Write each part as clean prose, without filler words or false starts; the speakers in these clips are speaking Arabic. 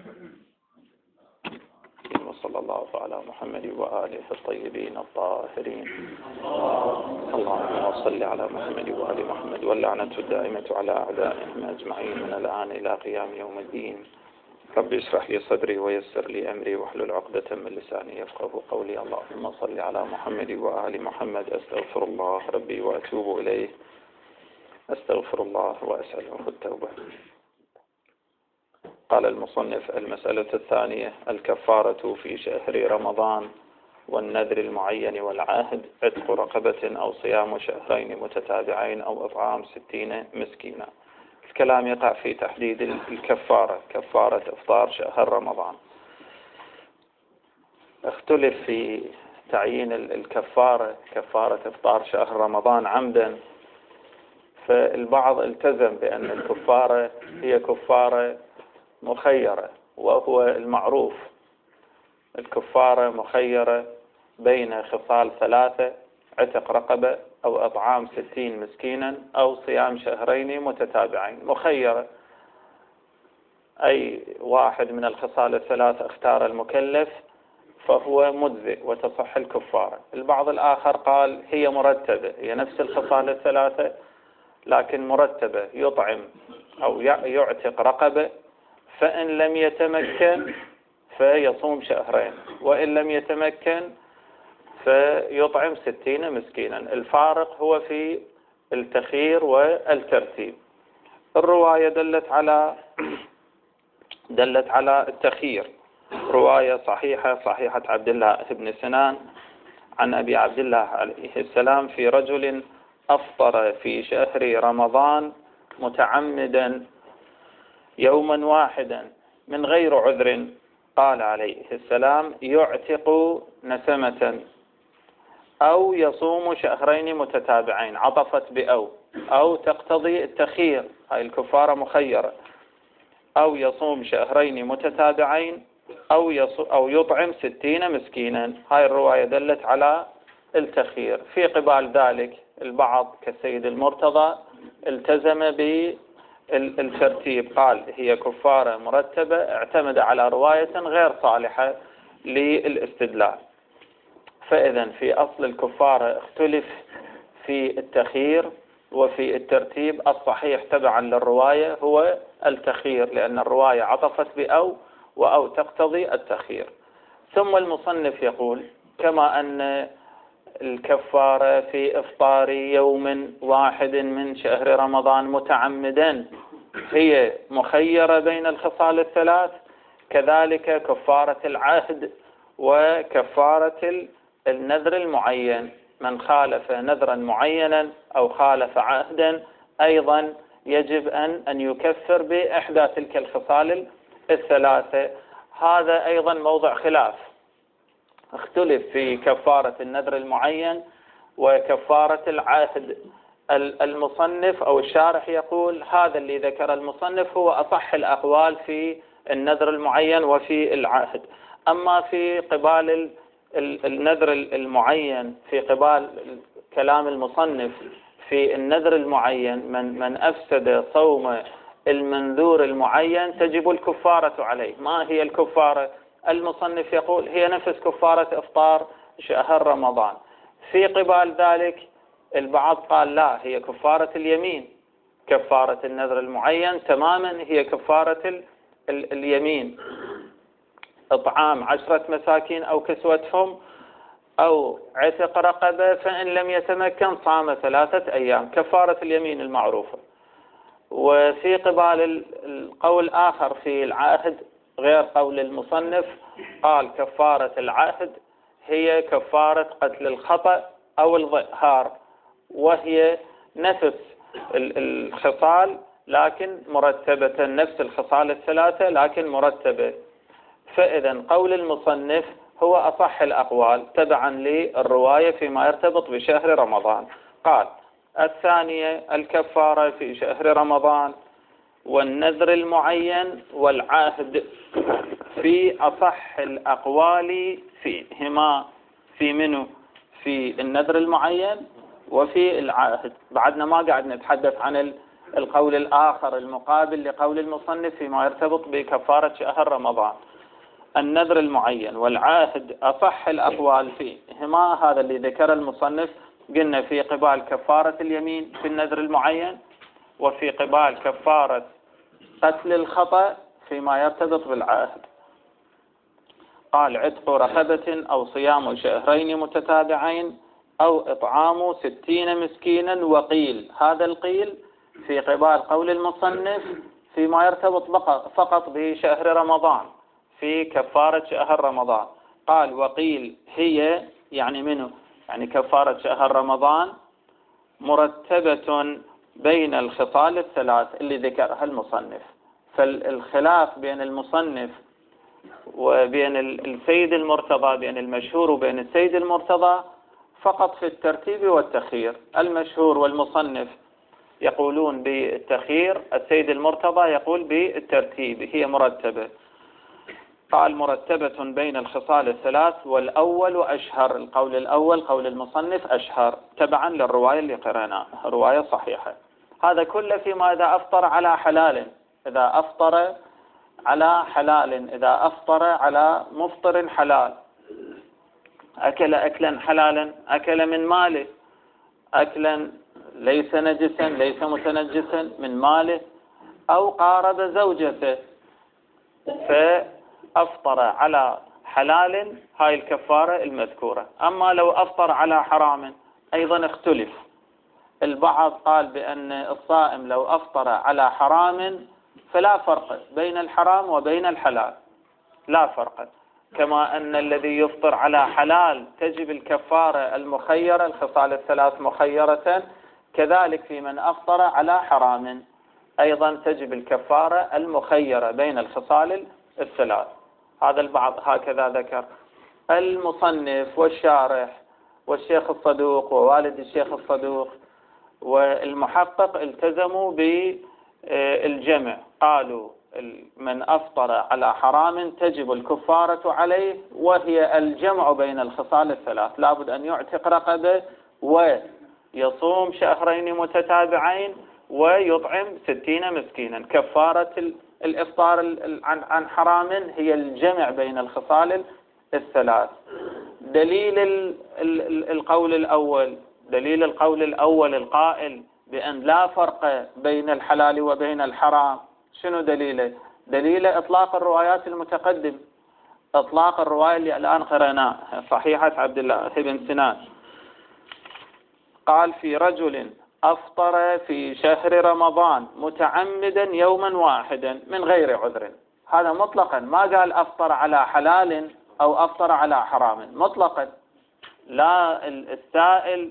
وصلى الله على محمد وآله الطيبين الطاهرين. اللهم صل على محمد وآل محمد، واللعنة الدائمة على أعدائهم أجمعين من الآن إلى قيام يوم الدين. رب اشرح لي صدري ويسر لي أمري واحلل عقدة من لساني يفقهوا قولي. اللهم صل على محمد وآل محمد. أستغفر الله ربي وأتوب إليه، أستغفر الله وأسأله التوبة. قال المصنف: المسألة الثانية: الكفارة في شهر رمضان والنذر المعين والعهد عتق رقبة أو صيام شهرين متتابعين أو إطعام 60 مسكينا. الكلام يقع في تحديد الكفارة، كفارة إفطار شهر رمضان. اختلف في تعيين الكفارة، كفارة إفطار شهر رمضان عمدا، فالبعض التزم بأن الكفارة هي كفارة مخيرة، وهو المعروف الكفارة مخيرة بين خصال 3: عتق رقبة أو إطعام 60 مسكينا أو صيام شهرين متتابعين. مخيرة، أي واحد من الخصال الثلاث اختار المكلف فهو مجزئ وتصح الكفارة. البعض الآخر قال هي مرتبة، هي نفس الخصال الثلاثة لكن مرتبة، يطعم أو يعتق رقبة، فإن لم يتمكن فيصوم شهرين، وإن لم يتمكن فيطعم 60 مسكينا. الفارق هو في التخيير والترتيب. الرواية دلت على التخيير. رواية صحيحة عبد الله بن سنان عن أبي عبد الله عليه السلام في رجل أفطر في شهر رمضان متعمدا يوما واحدا من غير عذر، قال عليه السلام: يعتق نسمة أو يصوم شهرين متتابعين. عطفت أو تقتضي التخيير، هاي الكفارة مخيرة. أو يصوم شهرين متتابعين أو يطعم 60 مسكينا. هاي الرواية دلت على التخيير. في قبال ذلك البعض كالسيد المرتضى التزم بالترتيب، قال هي كفارة مرتبة، اعتمد على رواية غير صالحة للاستدلال. فإذا في أصل الكفارة اختلف في التخيير وفي الترتيب. الصحيح تبعا للرواية هو التخيير، لأن الرواية عطفت وأو تقتضي التخيير. ثم المصنف يقول: كما أن الكفارة في إفطار يوم واحد من شهر رمضان متعمدا هي مخيرة بين الخصال الثلاث، كذلك كفارة العهد وكفارة النذر المعين. من خالف نذرا معينا أو خالف عهدا أيضا يجب أن يكفر بإحدى تلك الخصال الثلاثة. هذا أيضا موضع خلاف، اختلف في كفارة النذر المعين وكفارة العهد. المصنف أو الشارح يقول هذا اللي ذكر المصنف هو أصح الأقوال في النذر المعين وفي العهد. أما في قبال النذر المعين، في قبال كلام المصنف في النذر المعين، من أفسد صوم المنذور المعين تجب الكفارة عليه. ما هي الكفارة؟ المصنف يقول هي نفس كفارة إفطار شهر رمضان. في قبال ذلك البعض قال لا، هي كفارة اليمين. كفارة النذر المعين تماما هي كفارة اليمين، إطعام 10 مساكين أو كسوتهم أو عتق رقبة، فإن لم يتمكن صام 3 أيام، كفارة اليمين المعروفة. وفي قبال القول آخر في العهد غير قول المصنف، قال كفارة العهد هي كفارة قتل الخطأ أو الظهار، وهي نفس الخصال لكن مرتبة، نفس الخصال الثلاثة لكن مرتبة. فإذا قول المصنف هو أصح الأقوال تبعا للرواية فيما يرتبط بشهر رمضان. قال: الثانية الكفارة في شهر رمضان والنذر المعين والعهد. في أصح الأقوال فيهما، في منه؟ في النذر المعين وفي العهد. بعدنا ما قاعد نتحدث عن القول الآخر المقابل لقول المصنف فيما يرتبط بكفارة شهر رمضان. النذر المعين والعاهد أصح الأقوال فيهما، هذا اللي ذكر المصنف، قلنا في قبال كفارة اليمين في النذر المعين، وفي قبال كفارة قتل الخطأ فيما يرتبط بالعاهد. قال عتق رقبة أو صيام شهرين متتابعين أو إطعام 60 مسكينا. وقيل، هذا القيل في قبال قول المصنف فيما يرتبط فقط بشهر رمضان في كفارة شهر رمضان. قال وقيل هي يعني منه، يعني كفارة شهر رمضان مرتبة بين الخصال الثلاث اللي ذكرها المصنف. فالخلاف بين المصنف وبين السيد المرتضى، بين المشهور وبين السيد المرتضى فقط في الترتيب والتخيير. المشهور والمصنف يقولون بالتخيير، السيد المرتضى يقول بالترتيب، هي مرتبة. قال مرتبة بين الخصال الثلاث، والأول أشهر، القول الأول قول المصنف أشهر تبعا للرواية اللي قرأناها، رواية صحيحة. هذا كله فيما إذا أفطر على حلال، إذا أفطر على حلال، إذا أفطر على مفطر حلال، أكل أكلا حلالا، أكل من ماله أكلا ليس نجسا ليس متنجسا من ماله، أو قارب زوجته فأفطر على حلال، هاي الكفارة المذكورة. أما لو أفطر على حرام أيضا اختلف. البعض قال بأن الصائم لو أفطر على حرام فلا فرق بين الحرام وبين الحلال، لا فرق، كما أن الذي يفطر على حلال تجب الكفارة المخيرة، الخصال الثلاث مخيرة، كذلك في من أفطر على حرام أيضا تجب الكفارة المخيرة بين الخصال الثلاث. هذا البعض هكذا ذكر. المصنف والشارح والشيخ الصدوق ووالد الشيخ الصدوق والمحقق التزموا بالجمع، قالوا من أفطر على حرام تجب الكفارة عليه، وهي الجمع بين الخصال الثلاث، لابد أن يعتق رقبة ويصوم شهرين متتابعين ويطعم 60 مسكينا. كفارة الإفطار عن حرام هي الجمع بين الخصال الثلاث. دليل القول الأول، دليل القول الأول القائل بأن لا فرق بين الحلال وبين الحرام، شنو دليله؟ دليله إطلاق الروايات المتقدم، إطلاق الرواية اللي الآن قرأناها صحيحة عبد الله بن سنان. قال في رجل أفطر في شهر رمضان متعمدا يوما واحدا من غير عذر، هذا مطلقا، ما قال أفطر على حلال أو أفطر على حرام، مطلقا، لا السائل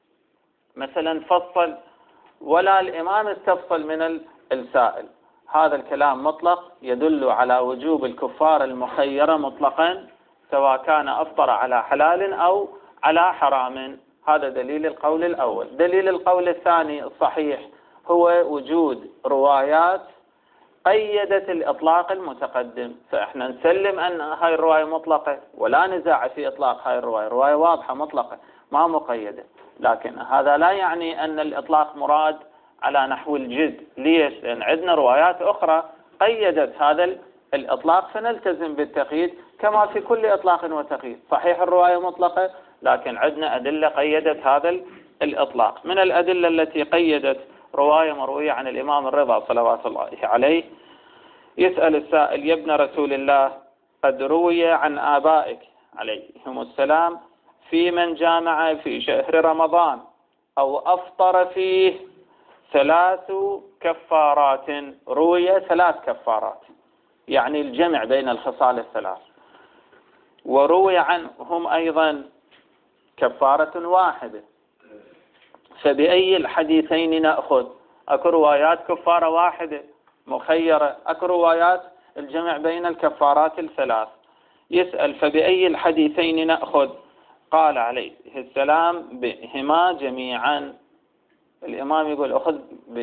مثلا فصل ولا الإمام استفصل من السائل. هذا الكلام مطلق يدل على وجوب الكفارة المخيرة مطلقا، سواء كان أفطر على حلال أو على حرام. هذا دليل القول الأول. دليل القول الثاني الصحيح هو وجود روايات قيدت الإطلاق المتقدم، فإحنا نسلم أن هاي الرواية مطلقة ولا نزاع في إطلاق هاي الرواية، رواية واضحة مطلقة ما مقيدة، لكن هذا لا يعني أن الإطلاق مراد على نحو الجد. ليش؟ لأن عندنا روايات أخرى قيدت هذا الإطلاق فنلتزم بالتقييد كما في كل إطلاق وتقييد. صحيح الرواية مطلقة، لكن عندنا أدلة قيدت هذا الإطلاق. من الأدلة التي قيدت رواية مروية عن الإمام الرضا صلوات الله عليه، يسأل السائل: يا ابن رسول الله، قد روي عن آبائك عليهم السلام في من جامع في شهر رمضان أو أفطر فيه 3 كفارات، روي 3 كفارات، يعني الجمع بين الخصال الثلاث، وروي عنهم أيضا كفارة واحدة، فبأي الحديثين نأخذ؟ أكو روايات كفارة واحدة مخيرة، أكو روايات الجمع بين الكفارات الثلاث. يسأل: فبأي الحديثين نأخذ؟ قال عليه السلام: بهما جميعا. الإمام يقول أخذ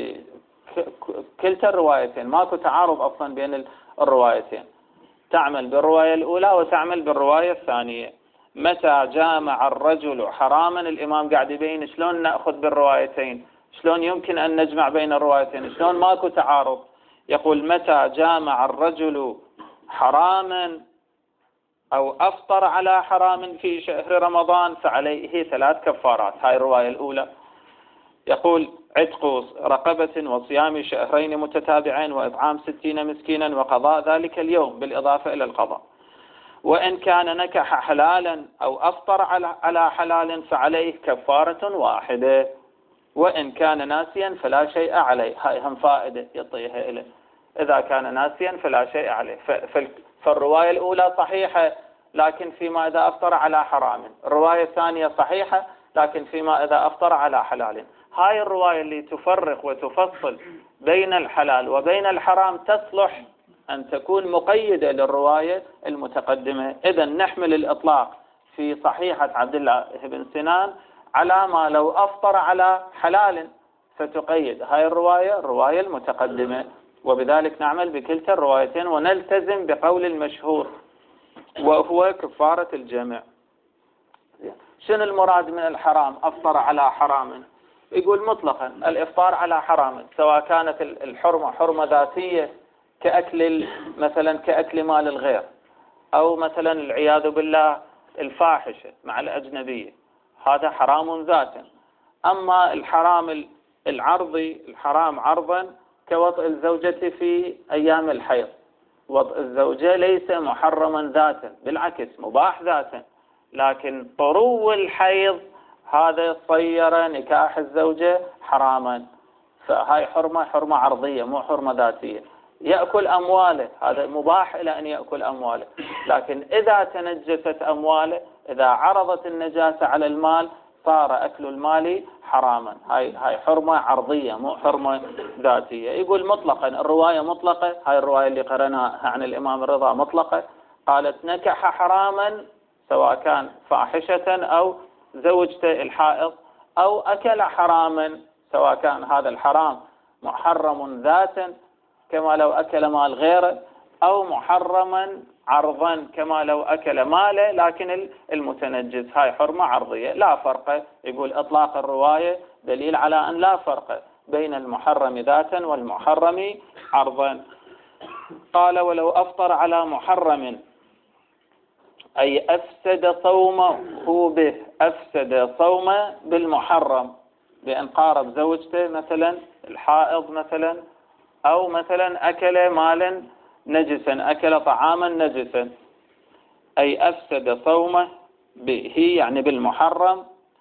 بكلتا الروايتين، ماكو تعارض أصلا بين الروايتين، تعمل بالرواية الأولى وتعمل بالرواية الثانية. متى جامع الرجل حراما، الإمام قاعد يبين شلون نأخذ بالروايتين، شلون يمكن أن نجمع بين الروايتين؟ شلون ماكو تعارض؟ يقول متى جامع الرجل حراما أو أفطر على حرام في شهر رمضان فعليه 3 كفارات. هاي الرواية الأولى. يقول عتق رقبة وصيام شهرين متتابعين وإطعام 60 مسكينا وقضاء ذلك اليوم بالإضافة إلى القضاء. وإن كان نكح حلالا أو أفطر على حلال فعليه كفارة واحدة، وإن كان ناسيا فلا شيء عليه. هاي هم فائدة يعطيها إليه، إذا كان ناسيا فلا شيء عليه. فالرواية الأولى صحيحة لكن فيما إذا أفطر على حرام، الرواية الثانية صحيحة لكن فيما إذا أفطر على حلال. هاي الرواية اللي تفرق وتفصل بين الحلال وبين الحرام تصلح أن تكون مقيدة للرواية المتقدمة. إذا نحمل الإطلاق في صحيحة عبد الله بن سنان على ما لو أفطر على حلال، فتقيد هاي الرواية المتقدمة، وبذلك نعمل بكلتا الروايتين ونلتزم بقول المشهور وهو كفارة الجمع. شنو المراد من الحرام؟ أفطر على حرام. يقول مطلقا الإفطار على حرام، سواء كانت الحرمة حرمة ذاتية مثلا كأكل مال الغير، أو مثلا العياذ بالله الفاحشة مع الأجنبية، هذا حرام ذاتا. أما الحرام العرضي، الحرام عرضا كوطئ الزوجة في أيام الحيض، وطئ الزوجة ليس محرما ذاتا، بالعكس مباح ذاتا، لكن طرو الحيض هذا صير نكاح الزوجة حراما، فهاي حرمة عرضية مو حرمة ذاتية. يأكل أمواله، هذا مباح إلى أن يأكل أمواله، لكن إذا تنجست أمواله، إذا عرضت النجاسة على المال صار أكل المال حراما. هاي حرمة عرضية مو حرمة ذاتية. يقول مطلقا، الرواية مطلقة، هاي الرواية اللي قرأناها عن الإمام الرضا مطلقة، قالت نكح حراما سواء كان فاحشة أو زوجته الحائض، أو أكل حراما سواء كان هذا الحرام محرم ذاتا كما لو أكل مال غيره، أو محرما عرضا كما لو أكل ماله لكن المتنجس. هاي حرمة عرضية لا فرق. يقول إطلاق الرواية دليل على أن لا فرق بين المحرم ذاتا والمحرم عرضا. قال ولو أفطر على محرم أي أفسد صومه به، أفسد صومه بالمحرم، بأن قارب زوجته مثلا الحائض مثلا، أو مثلا أكل مالا نجسا، أكل طعاما نجسا، أي أفسد صومه به يعني بالمحرم.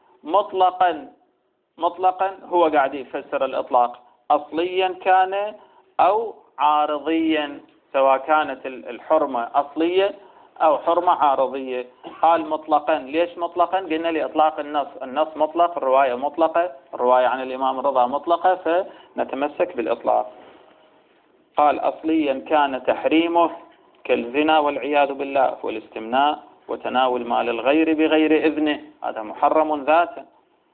مطلقا هو قاعد يفسر الإطلاق أصليا كان أو عارضيا، سواء كانت الحرمة أصلية أو حرمة عارضية. قال مطلقا، ليش مطلقا؟ قلنا لإطلاق النص مطلق، الرواية مطلقة، الرواية عن الإمام الرضا مطلقة، فنتمسك بالإطلاق. قال أصليا كان تحريمه كالزنا والعياذ بالله والاستمناء وتناول مال الغير بغير إذنه، هذا محرم ذاتا.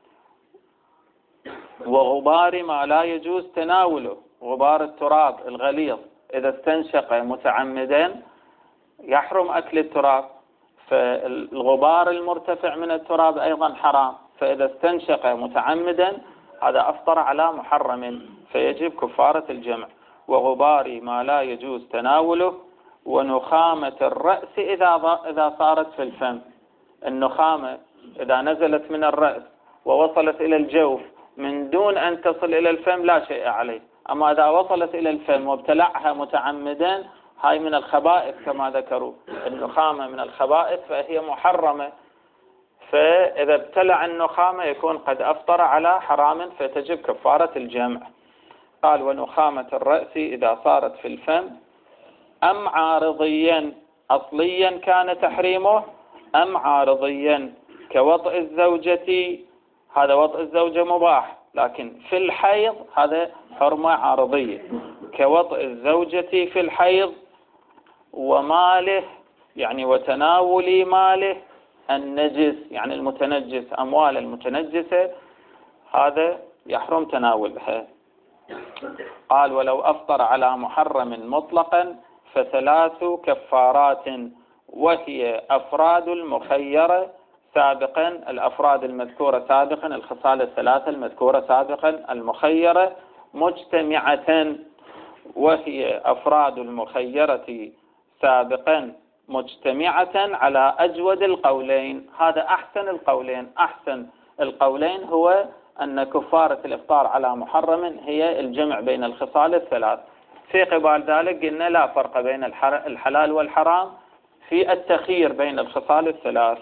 وغبار ما لا يجوز تناوله، غبار التراب الغليظ إذا استنشق متعمدا يحرم أكل التراب، فالغبار المرتفع من التراب أيضا حرام، فإذا استنشق متعمدا هذا أفطر على محرم فيجب كفارة الجمع. وغبار ما لا يجوز تناوله، ونخامة الرأس إذا صارت في الفم. النخامة إذا نزلت من الرأس ووصلت إلى الجوف من دون أن تصل إلى الفم لا شيء عليه، أما إذا وصلت إلى الفم وابتلعها متعمدا هاي من الخبائث كما ذكروا، النخامة من الخبائث فهي محرمة، فإذا ابتلع النخامة يكون قد أفطر على حرام فتجب كفارة الجمع. قال ونخامة الرأس إذا صارت في الفم أم عارضيا، أصليا كان تحريمه أم عارضيا كوطئ الزوجة، هذا وطئ الزوجة مباح لكن في الحيض هذا حرمة عارضية، كوطئ الزوجة في الحيض، وماله يعني وتناول ماله النجس يعني المتنجس، أموال المتنجسة هذا يحرم تناولها. قال ولو أفطر على محرم مطلقا ف3 كفارات، وهي أفراد المخيرة سابقا، الأفراد المذكورة سابقا، الخصال الثلاثة المذكورة سابقا، المخيرة مجتمعة، وهي أفراد المخيرة سابقا مجتمعة على أجود القولين. هذا أحسن القولين. أحسن القولين هو أن كفارة الإفطار على محرم هي الجمع بين الخصال الثلاث. في قبال ذلك قلنا لا فرق بين الحلال والحرام في التخيير بين الخصال الثلاث.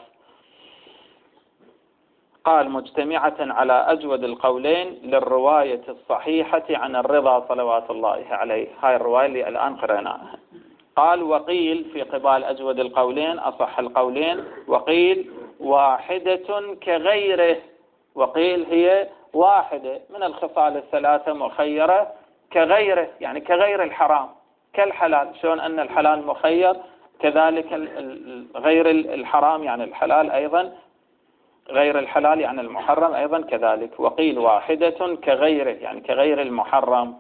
قال مجتمعة على أجود القولين للرواية الصحيحة عن الرضا صلوات الله عليه. هاي الرواية اللي الآن قرأناها. قال وقيل في قبال أجود القولين أصح القولين، وقيل واحدة كغيره. وقيل هي واحدة من الخصال الثلاثة مخيرة كغيره، يعني كغير الحرام كالحلال. شلون أن الحلال مخير كذلك غير الحرام يعني الحلال أيضا، غير الحلال يعني المحرم أيضا كذلك. وقيل واحدة كغيره يعني كغير المحرم،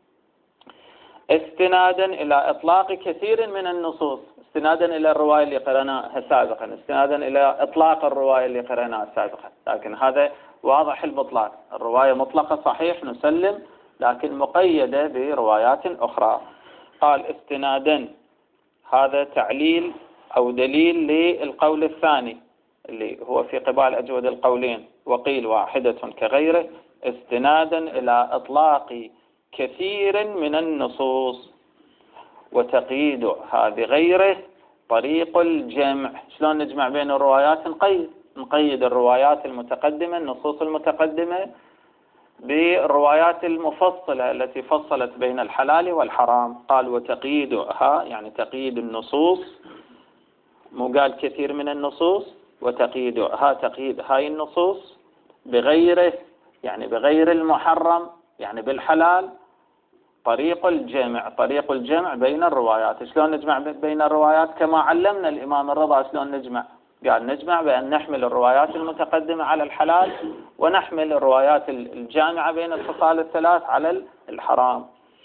استنادا إلى إطلاق كثير من النصوص، استنادا إلى الرواية اللي قرأناها سابقا، استنادا إلى إطلاق الرواية اللي قرأناها سابقا. لكن هذا واضح البطلان، الرواية مطلقة صحيح نسلم، لكن مقيدة بروايات أخرى. قال استنادا، هذا تعليل أو دليل للقول الثاني اللي هو في قبال أجود القولين وقيل واحدة كغيره، استنادا إلى إطلاق كثير من النصوص وتقييدها بغيره طريق الجمع. شلون نجمع بين الروايات؟ نقيد الروايات المتقدمة، النصوص المتقدمة بالروايات المفصلة التي فصلت بين الحلال والحرام. قال وتقييدها يعني تقييد النصوص، مو قال كثير من النصوص، وتقييدها تقييد هاي النصوص بغيره يعني بغير المحرم يعني بالحلال طريق الجمع. طريق الجمع بين الروايات. شلون نجمع بين الروايات؟ كما علمنا الإمام الرضا شلون نجمع. قال نجمع بأن نحمل الروايات المتقدمة على الحلال ونحمل الروايات الجامعة بين الخصال الثلاث على الحرام.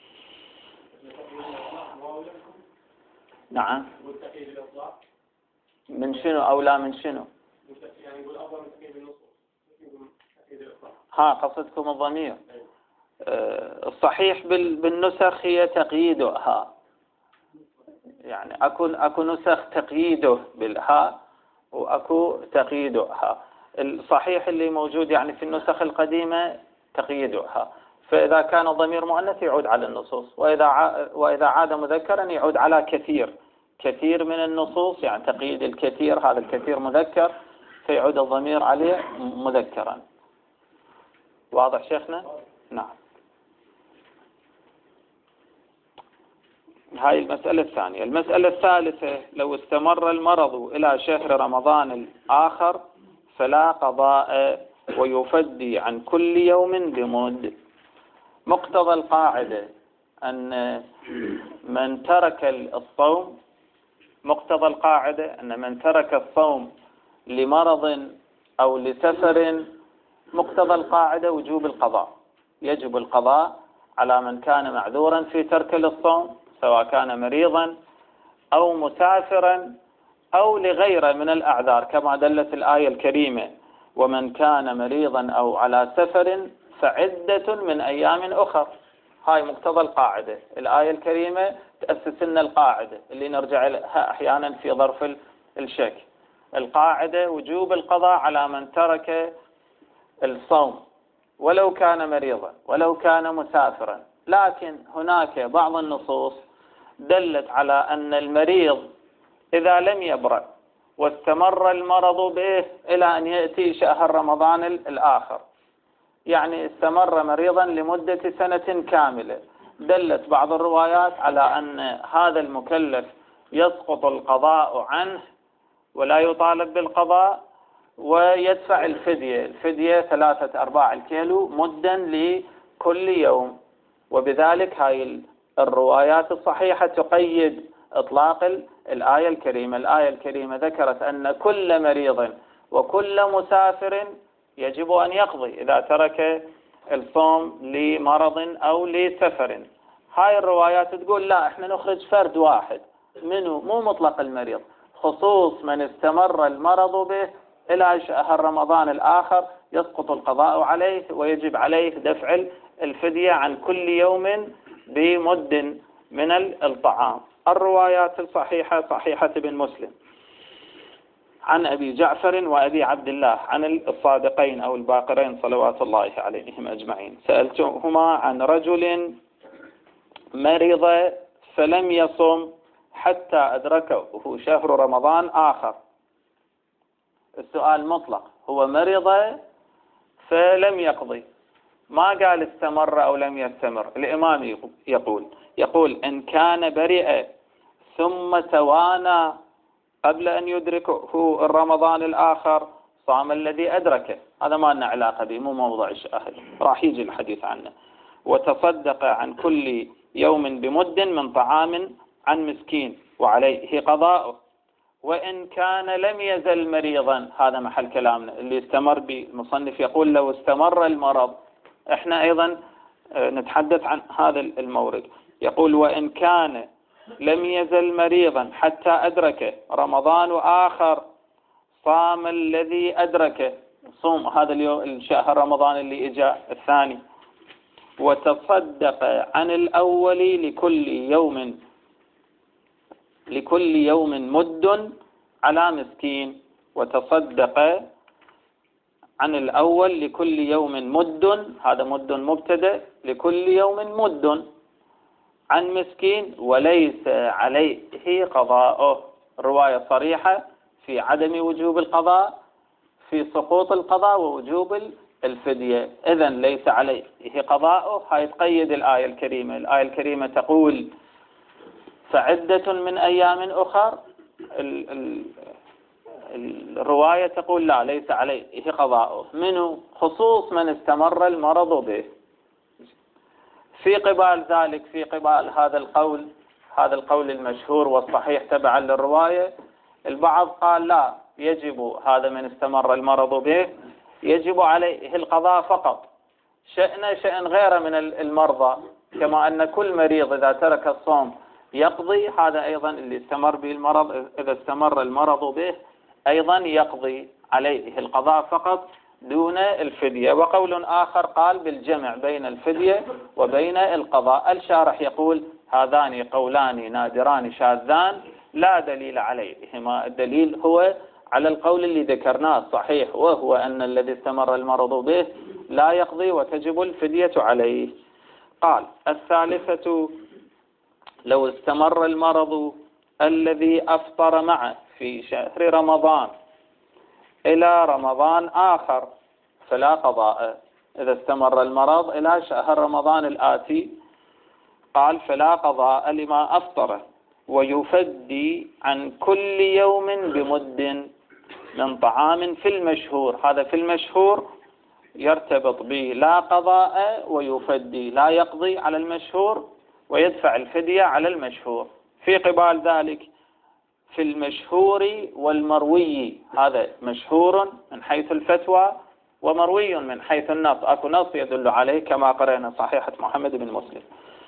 نعم. من شنو أو لا من شنو؟ ها قصدكم الضمير. الصحيح بالنسخ هي تقييدها، يعني أكو نسخ تقييده بالها وأكو تقييدها. الصحيح اللي موجود يعني في النسخ القديمة تقييدها، فإذا كان ضمير مؤنث يعود على النصوص، وإذا عاد مذكرا يعود على كثير من النصوص، يعني تقييد الكثير، هذا الكثير مذكر فيعود الضمير عليه مذكرا. واضح شيخنا؟ نعم. هاي المسألة الثانية. المسألة الثالثة، لو استمر المرض إلى شهر رمضان الآخر فلا قضاء ويفدي عن كل يوم بمد. مقتضى القاعدة أن من ترك الصوم، مقتضى القاعدة أن من ترك الصوم لمرض أو لسفر، مقتضى القاعدة وجوب القضاء. يجب القضاء على من كان معذورا في ترك الصوم، سواء كان مريضا أو مسافرا أو لغيره من الأعذار، كما دلت الآية الكريمة ومن كان مريضا أو على سفر فعدة من أيام أخر. هاي مقتضى القاعدة. الآية الكريمة تأسس لنا القاعدة اللي نرجع لها أحيانا في ظرف الشك. القاعدة وجوب القضاء على من ترك الصوم ولو كان مريضا ولو كان مسافرا. لكن هناك بعض النصوص دلت على أن المريض إذا لم يبرأ واستمر المرض به إلى أن يأتي شهر رمضان الآخر، يعني استمر مريضا لمدة سنة كاملة، دلت بعض الروايات على أن هذا المكلف يسقط القضاء عنه ولا يطالب بالقضاء ويدفع الفدية 3/4 الكيلو مدا لكل يوم. وبذلك هاي الروايات الصحيحة تقيد إطلاق الآية الكريمة. الآية الكريمة ذكرت أن كل مريض وكل مسافر يجب أن يقضي إذا ترك الصوم لمرض أو لسفر. هاي الروايات تقول لا، احنا نخرج فرد واحد منه، مو مطلق المريض، خصوص من استمر المرض به إلى شهر رمضان الآخر يسقط القضاء عليه ويجب عليه دفع الفدية عن كل يوم بمد من الطعام. الروايات الصحيحة صحيحة ابن مسلم عن أبي جعفر وأبي عبد الله عن الصادقين أو الباقرين صلوات الله عليهم أجمعين. سألتهما عن رجل مرض فلم يصم حتى أدركه شهر رمضان آخر. السؤال مطلق، هو مرض فلم يقضي، ما قال استمر أو لم يستمر. الإمام يقول إن كان برئ ثم توانى قبل أن يدركه الرمضان الآخر صام الذي أدركه، هذا ما لنا علاقة به، مو موضوع الشاهد، راح يجي الحديث عنه. وتصدق عن كل يوم بمد من طعام عن مسكين وعليه قضاؤه. وإن كان لم يزل مريضا، هذا محل كلامنا اللي استمر بالمصنف، يقول لو استمر المرض، احنا أيضا نتحدث عن هذا المورد. يقول وإن كان لم يزل مريضا حتى أدركه رمضان آخر صام الذي أدركه، صوم هذا اليوم الشهر رمضان اللي إجا الثاني. وتصدق عن الأول لكل يوم مد على مسكين. وتصدق عن الأول لكل يوم مد، هذا مد مبتدأ، لكل يوم مد عن مسكين وليس عليه قضاؤه. رواية صريحة في عدم وجوب القضاء، في سقوط القضاء ووجوب الفدية. إذن ليس عليه قضاؤه، هاي تقيد الآية الكريمة. الآية الكريمة تقول فعدة من أيام أخر، الرواية تقول لا، ليس عليه قضاؤه. منه خصوص من استمر المرض به. في قبال ذلك، في قبال هذا القول المشهور والصحيح تبعا للرواية، البعض قال لا، يجب هذا من استمر المرض به يجب عليه القضاء فقط، شأن غيره من المرضى، كما أن كل مريض إذا ترك الصوم يقضي، هذا أيضا اللي استمر به المرض إذا استمر المرض به أيضا يقضي عليه القضاء فقط دون الفدية. وقول آخر قال بالجمع بين الفدية وبين القضاء. الشارح يقول هذان قولان نادران شاذان لا دليل عليهما. الدليل هو على القول اللي ذكرناه الصحيح، وهو أن الذي استمر المرض به لا يقضي وتجب الفدية عليه. قال الثالثة لو استمر المرض الذي أفطر معه في شهر رمضان إلى رمضان آخر فلا قضاء. إذا استمر المرض إلى شهر رمضان الآتي قال فلا قضاء لما أفطره، ويفدي عن كل يوم بمد من طعام في المشهور. هذا في المشهور يرتبط به لا قضاء ويفدي، لا يقضي على المشهور ويدفع الفدية على المشهور. في قبال ذلك في المشهور والمروي، هذا مشهور من حيث الفتوى ومروي من حيث النص، أكو نص يدل عليه كما قرأنا صحيحة محمد بن مسلم.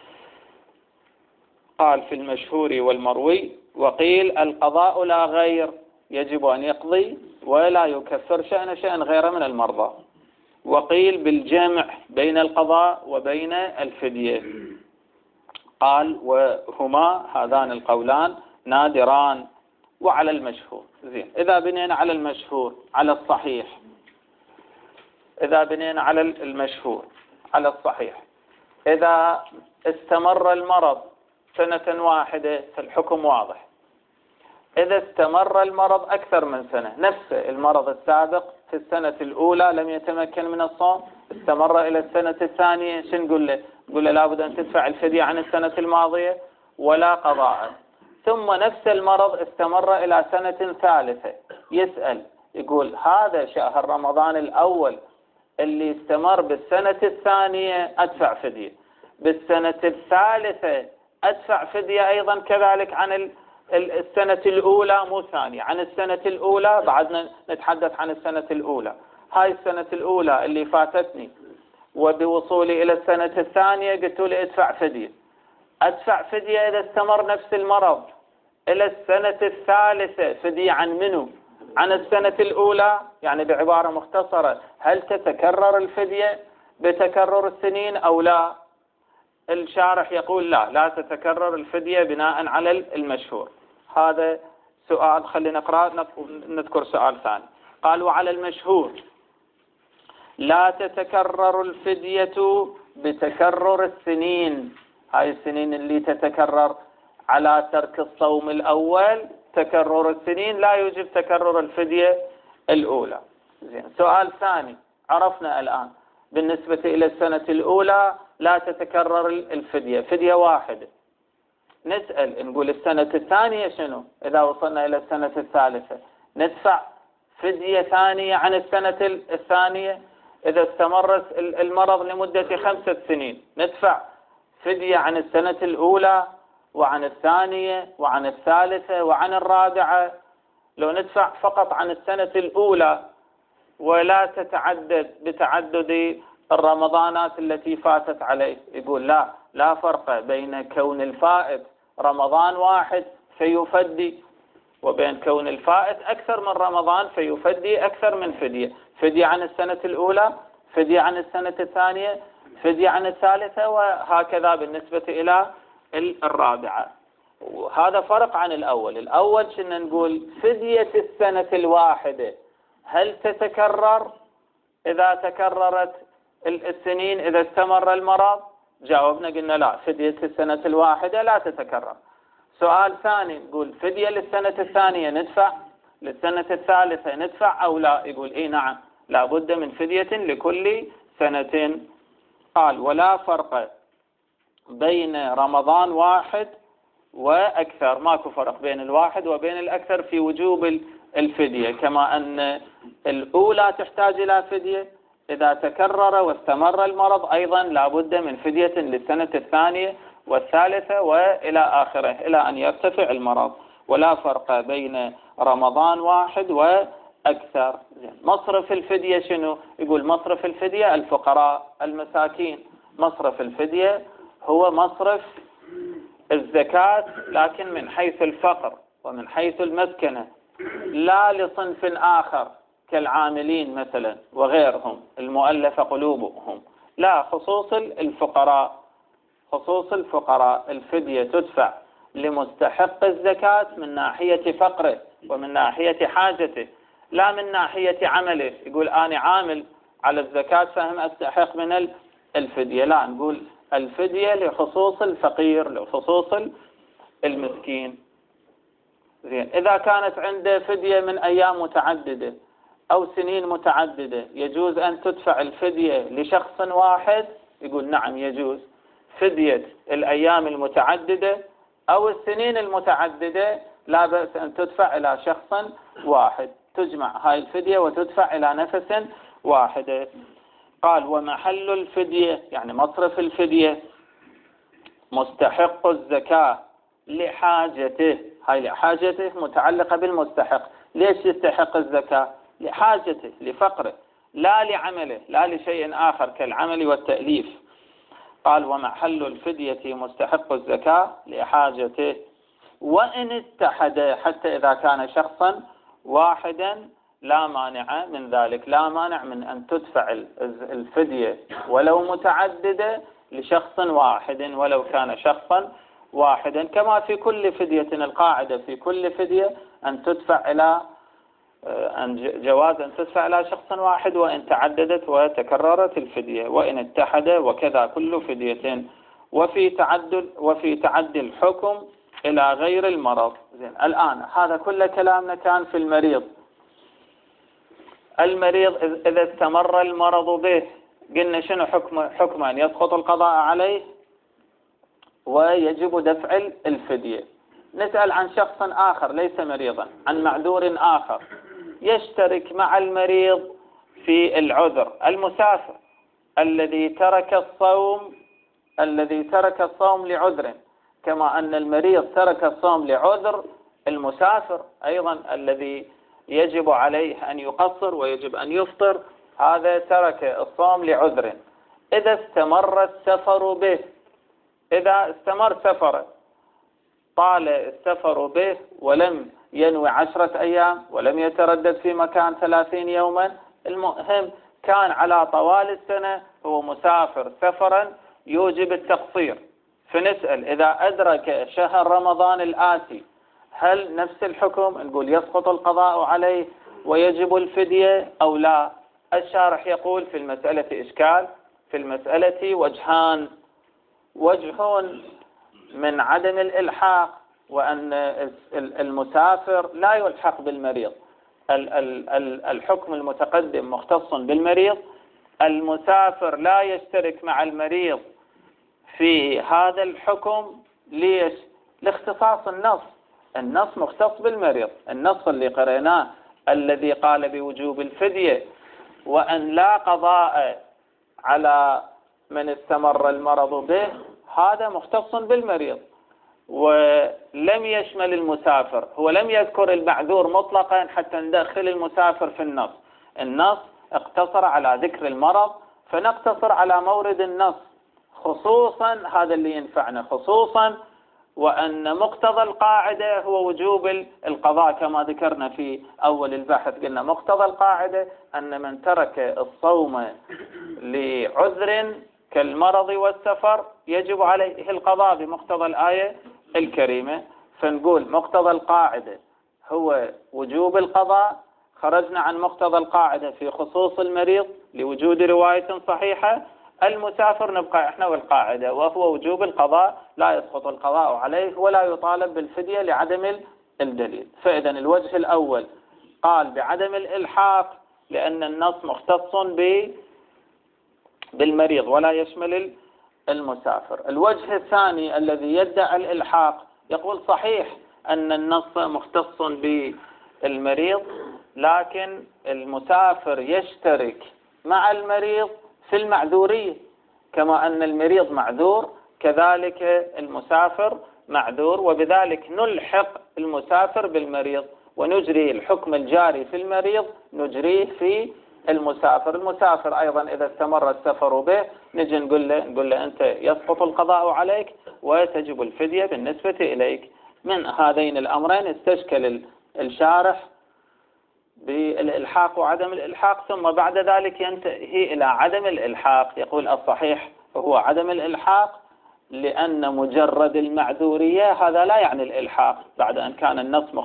قال في المشهور والمروي. وقيل القضاء لا غير، يجب أن يقضي ولا يكفر شأن غير من المرضى. وقيل بالجمع بين القضاء وبين الفدية. قال وهما هذان القولان نادران وعلى المشهور. زين، إذا بنينا على المشهور على الصحيح، إذا بنينا على المشهور على الصحيح، إذا استمر المرض سنة واحدة فالحكم واضح. إذا استمر المرض أكثر من سنة، نفس المرض السابق في السنة الأولى لم يتمكن من الصوم، استمر إلى السنة الثانية، شو نقول له؟ نقول له لابد أن تدفع الفدية عن السنة الماضية ولا قضاء. ثم نفس المرض استمر إلى سنة ثالثة، يسأل يقول هذا شهر رمضان الأول اللي استمر بالسنة الثانية أدفع فدية، بالسنة الثالثة أدفع فدية أيضا كذلك عن السنة الأولى، مو ثانية، عن السنة الأولى. بعدنا نتحدث عن السنة الأولى، هاي السنة الأولى اللي فاتتني وبوصولي إلى السنة الثانية قلت لي ادفع فدية. أدفع فدية إذا استمر نفس المرض إلى السنة الثالثة، فدية عن منه؟ عن السنة الأولى، يعني بعبارة مختصرة هل تتكرر الفدية بتكرر السنين أو لا؟ الشارح يقول لا تتكرر الفدية بناء على المشهور. هذا سؤال. خلينا نقرأ نذكر سؤال ثاني. قال وعلى المشهور لا تتكرر الفدية بتكرر السنين. هاي السنين اللي تتكرر على ترك الصوم الأول، تكرر السنين لا يوجب تكرر الفدية الأولى. زين. سؤال ثاني. عرفنا الآن بالنسبة إلى السنة الأولى لا تتكرر الفدية، فدية واحدة. نسأل نقول السنة الثانية شنو؟ إذا وصلنا إلى السنة الثالثة ندفع فدية ثانية عن السنة الثانية. إذا استمر المرض لمدة 5 سنين ندفع فدية عن السنة الأولى وعن الثانية وعن الثالثة وعن الرابعة. لو ندفع فقط عن السنة الأولى ولا تتعدد بتعدد الرمضانات التي فاتت عليه، يقول لا فرق بين كون الفائت رمضان واحد فيفدي وبين كون الفائت أكثر من رمضان فيفدي أكثر من فدية. فدية عن السنة الأولى، فدية عن السنة الثانية، فدية عن الثالثة، وهكذا بالنسبة إلى الرابعة. وهذا فرق عن الأول. الأول كنا نقول فدية السنة الواحدة هل تتكرر إذا تكررت السنين إذا استمر المرض؟ جاوبنا قلنا لا، فدية السنة الواحدة لا تتكرر. سؤال ثاني نقول فدية للسنة الثانية ندفع، للسنة الثالثة ندفع أو لا؟ يقول إيه نعم، لا بد من فدية لكل سنة. قال ولا فرق بين رمضان واحد وأكثر، ماكو فرق بين الواحد وبين الأكثر في وجوب الفدية، كما أن الأولى تحتاج إلى فدية إذا تكرر واستمر المرض، أيضا لا بد من فدية للسنة الثانية والثالثة وإلى آخره إلى أن يرتفع المرض. ولا فرق بين رمضان واحد وأكثر. مصرف الفدية شنو؟ يقول مصرف الفدية الفقراء المساكين. مصرف الفدية هو مصرف الزكاة لكن من حيث الفقر ومن حيث المسكنة، لا لصنف آخر كالعاملين مثلا وغيرهم المؤلف قلوبهم، لا، خصوص الفقراء. خصوص الفقراء الفدية تدفع لمستحق الزكاة من ناحية فقره ومن ناحية حاجته، لا من ناحية عمله. يقول أنا عامل على الزكاة فهم أستحق من الفدية، لا، نقول الفدية لخصوص الفقير لخصوص المسكين. زين. إذا كانت عنده فدية من أيام متعددة أو سنين متعددة يجوز أن تدفع الفدية لشخص واحد؟ يقول نعم يجوز. فدية الأيام المتعددة أو السنين المتعددة لا بأس أن تدفع إلى شخص واحد، تجمع هاي الفدية وتدفع إلى نفس واحدة. قال ومحل الفدية يعني مصرف الفدية مستحق الزكاة لحاجته. هاي لحاجته متعلقة بالمستحق. ليش يستحق الزكاة؟ لحاجته لفقره، لا لعمله، لا لشيء آخر كالعمل والتأليف. قال ومحل الفدية مستحق الزكاة لحاجته. وإن اتحد، حتى إذا كان شخصا واحدا لا مانع من ذلك، لا مانع من أن تدفع الفدية ولو متعددة لشخص واحد ولو كان شخصا واحدا، كما في كل فدية. القاعدة في كل فدية أن تدفع إلى جواز أن تدفع إلى شخص واحد وإن تعددت وتكررت الفدية، وإن اتحد وكذا كل فدية. وفي تعدي الحكم إلى غير المرض. زين. الآن هذا كل كلامنا كان في المريض. المريض إذا استمر المرض به قلنا شنو حكما؟ يسقط القضاء عليه ويجب دفع الفدية. نسأل عن شخص آخر ليس مريضا، عن معذور آخر يشترك مع المريض في العذر. المسافر الذي ترك الصوم لعذر، كما أن المريض ترك الصوم لعذر، المسافر أيضا الذي يجب عليه أن يقصر ويجب أن يفطر هذا ترك الصوم لعذر. إذا استمر السفر به، إذا استمر سفره، طال السفر به ولم ينوي 10 أيام ولم يتردد في مكان 30 يوما. المهم كان على طوال السنة هو مسافر سفرا يوجب التقصير. فنسأل إذا أدرك شهر رمضان الآتي هل نفس الحكم؟ نقول يسقط القضاء عليه ويجب الفدية أو لا؟ الشارح يقول في المسألة إشكال، في المسألة وجهان: وجه من عدم الإلحاق وأن المسافر لا يلحق بالمريض، الحكم المتقدم مختص بالمريض، المسافر لا يشترك مع المريض في هذا الحكم. ليش؟ لاختصاص النص، النص مختص بالمريض، النص اللي قرأناه الذي قال بوجوب الفدية وأن لا قضاء على من استمر المرض به، هذا مختص بالمريض ولم يشمل المسافر. هو لم يذكر المعذور مطلقا حتى ندخل المسافر في النص، النص اقتصر على ذكر المرض، فنقتصر على مورد النص خصوصا، هذا اللي ينفعنا خصوصا، وأن مقتضى القاعدة هو وجوب القضاء كما ذكرنا في أول البحث. قلنا مقتضى القاعدة أن من ترك الصوم لعذر كالمرض والسفر يجب عليه القضاء بمقتضى الآية الكريمة. فنقول مقتضى القاعدة هو وجوب القضاء، خرجنا عن مقتضى القاعدة في خصوص المريض لوجود رواية صحيحة، المسافر نبقى احنا والقاعدة وهو وجوب القضاء، لا يسقط القضاء عليه ولا يطالب بالفدية لعدم الدليل. فإذا الوجه الأول قال بعدم الإلحاق لأن النص مختص بالمريض ولا يشمل المسافر. الوجه الثاني الذي يدعي الإلحاق يقول صحيح أن النص مختص بالمريض لكن المسافر يشترك مع المريض في المعذورية، كما أن المريض معذور كذلك المسافر معذور، وبذلك نلحق المسافر بالمريض ونجري الحكم الجاري في المريض نجريه في المسافر. المسافر أيضا إذا استمر السفر به نجي نقول له أنت يسقط القضاء عليك وتجب الفدية بالنسبة إليك. من هذين الأمرين استشكل الشارح بالإلحاق وعدم الإلحاق، ثم بعد ذلك ينتهي إلى عدم الإلحاق. يقول الصحيح هو عدم الإلحاق لأن مجرد المعذورية هذا لا يعني الإلحاق بعد أن كان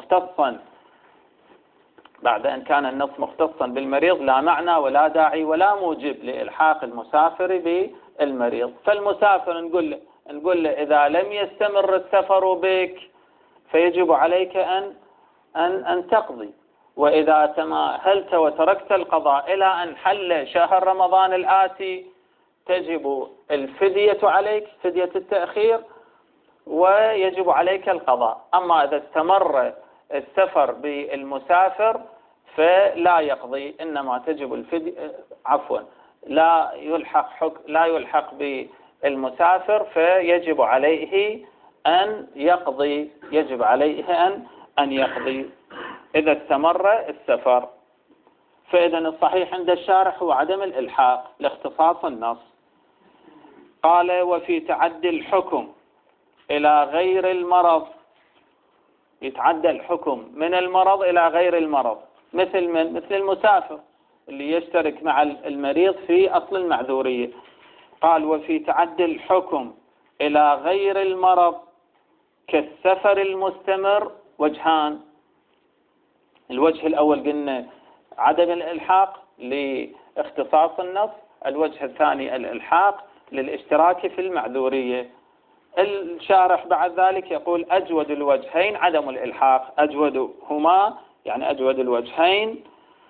النص مختصا بالمريض، لا معنى ولا داعي ولا موجب لإلحاق المسافر بالمريض. فالمسافر نقول له إذا لم يستمر السفر بك فيجب عليك أن تقضي، وإذا تماهلت وتركت القضاء إلى أن حل شهر رمضان الآتي تجب الفدية عليك، فدية التأخير، ويجب عليك القضاء. أما إذا استمر السفر بالمسافر فلا يقضي، إنما تجب الفدية، لا يلحق بالمسافر فيجب عليه أن يقضي، يجب عليه أن يقضي إذا استمر السفر. فإذا الصحيح عند الشارح هو عدم الإلحاق لاختصاص النص. قال وفي تعدي الحكم إلى غير المرض، يتعدى الحكم من المرض إلى غير المرض، مثل المسافر اللي يشترك مع المريض في أصل المعذورية. قال وفي تعدي الحكم إلى غير المرض كالسفر المستمر وجهان: الوجه الأول قلنا عدم الإلحاق لاختصاص النص، الوجه الثاني الإلحاق للاشتراك في المعذورية. الشارح بعد ذلك يقول أجود الوجهين عدم الإلحاق، أجودهما يعني أجود الوجهين.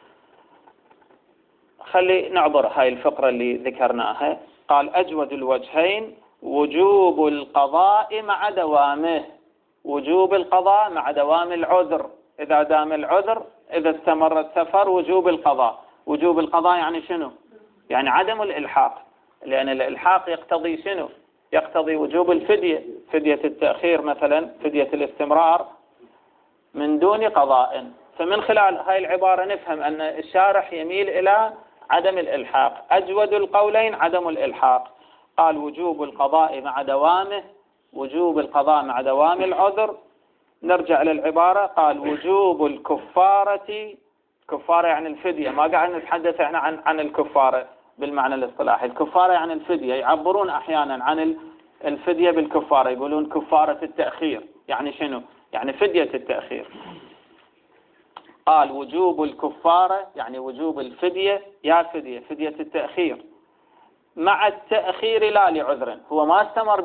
خلي نعبر هاي الفقرة اللي ذكرناها. قال أجود الوجهين وجوب القضاء مع دوامه، وجوب القضاء مع دوام العذر، إذا دام العذر إذا استمر السفر وجوب القضاء. وجوب القضاء يعني شنو؟ يعني عدم الإلحاق، لأن الإلحاق يقتضي شنو؟ يقتضي وجوب الفدية، فدية التأخير مثلا، فدية الاستمرار من دون قضاء. فمن خلال هاي العبارة نفهم أن الشارح يميل إلى عدم الإلحاق. أجود القولين عدم الإلحاق. قال وجوب القضاء مع دوامه، وجوب القضاء مع دوام العذر، نرجع للعبارة. قال وجوب الكفارة، كفارة يعني الفدية، ما قاعد نتحدث احنا عن الكفارة بالمعنى الاصطلاحي. الكفارة يعني الفدية، يعبرون أحيانا عن الفدية بالكفارة، يقولون كفارة التأخير. يعني شنو؟ يعني فدية التأخير. قال وجوب الكفارة يعني وجوب الفدية، يا فدية التأخير، مع التأخير لا لعذر. هو ما استمر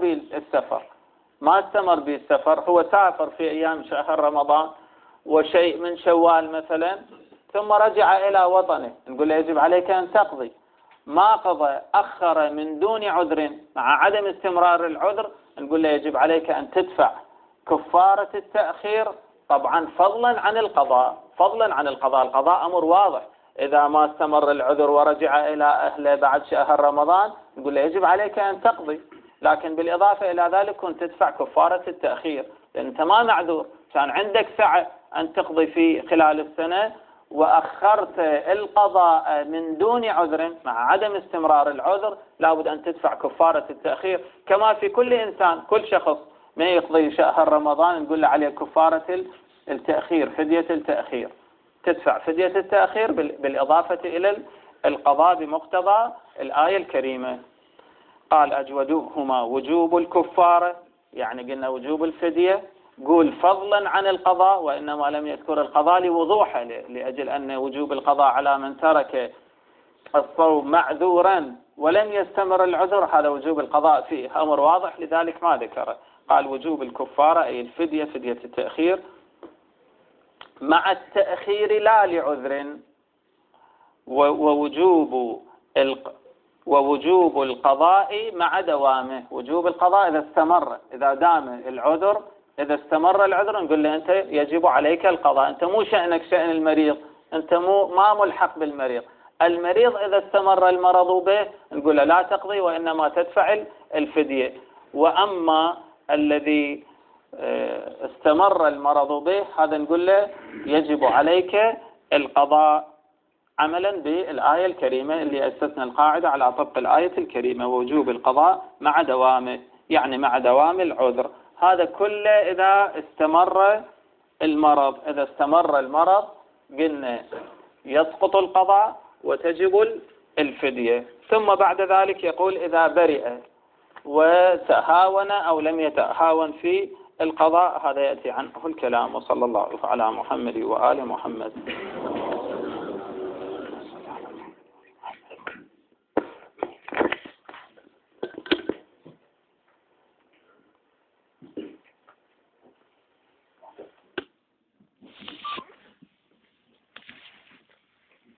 بالسفر، هو سافر في أيام شهر رمضان وشيء من شوال مثلا، ثم رجع إلى وطنه، نقول له يجب عليك أن تقضي. ما قضى، أخر من دون عذر، مع عدم استمرار العذر، نقول له يجب عليك أن تدفع كفارة التأخير، طبعا فضلا عن القضاء. القضاء أمر واضح، إذا ما استمر العذر ورجع إلى أهله بعد شهر رمضان، نقول له يجب عليك أن تقضي. لكن بالإضافة إلى ذلك كنت تدفع كفارة التأخير، لأن أنت ما معذور، كان عندك سعة أن تقضي في خلال السنة، وأخرت القضاء من دون عذر، مع عدم استمرار العذر لابد أن تدفع كفارة التأخير. كما في كل إنسان، كل شخص ما يقضي شهر رمضان نقول له عليه كفارة التأخير، فدية التأخير، تدفع فدية التأخير بالإضافة إلى القضاء بمقتضى الآية الكريمة. قال أجودهما وجوب الكفارة، يعني قلنا وجوب الفدية، قول فضلا عن القضاء، وإنما لم يذكر القضاء لوضوحه، لأجل أن وجوب القضاء على من ترك الصوم معذورا ولم يستمر العذر، هذا وجوب القضاء فيه أمر واضح، لذلك ما ذكره. قال وجوب الكفارة أي الفدية، فدية التأخير، مع التأخير لا لعذر، ووجوب القضاء مع دوامه. وجوب القضاء إذا دام العذر، إذا استمر العذر، نقول له أنت يجب عليك القضاء، أنت مو شأنك شأن المريض، أنت ما ملحق بالمريض. المريض إذا استمر المرض به نقول له لا تقضي، وإنما تدفع الفدية. وأما الذي استمر المرض به، هذا نقول له يجب عليك القضاء، عملا بالآية الكريمة اللي أسسنا القاعدة على طبق الآية الكريمة، ووجوب القضاء مع دوامه، يعني مع دوام العذر. هذا كله إذا استمر المرض. إذا استمر المرض قلنا يسقط القضاء وتجب الفدية. ثم بعد ذلك يقول إذا برئ وتهاون أو لم يتهاون في القضاء، هذا يأتي عنه الكلام. وصلى الله على محمد وآل محمد.